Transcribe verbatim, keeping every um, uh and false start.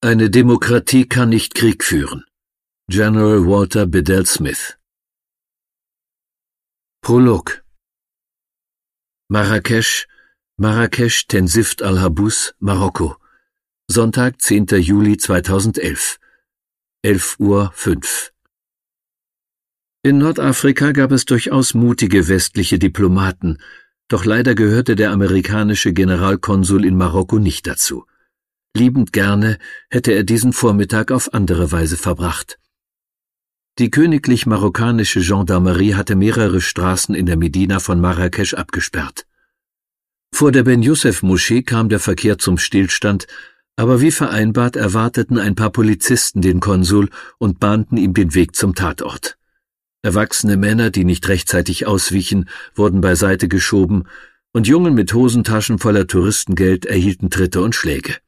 Eine Demokratie kann nicht Krieg führen. General Walter Bedell Smith. Prolog. Marrakesch, Marrakesch Tensift al-Habus, Marokko. Sonntag, zehnter Juli zweitausendelf. elf Uhr fünf. In Nordafrika gab es durchaus mutige westliche Diplomaten, doch leider gehörte der amerikanische Generalkonsul in Marokko nicht dazu. Liebend gerne hätte er diesen Vormittag auf andere Weise verbracht. Die königlich-marokkanische Gendarmerie hatte mehrere Straßen in der Medina von Marrakesch abgesperrt. Vor der Ben-Youssef-Moschee kam der Verkehr zum Stillstand, aber wie vereinbart erwarteten ein paar Polizisten den Konsul und bahnten ihm den Weg zum Tatort. Erwachsene Männer, die nicht rechtzeitig auswichen, wurden beiseite geschoben, und Jungen mit Hosentaschen voller Touristengeld erhielten Tritte und Schläge.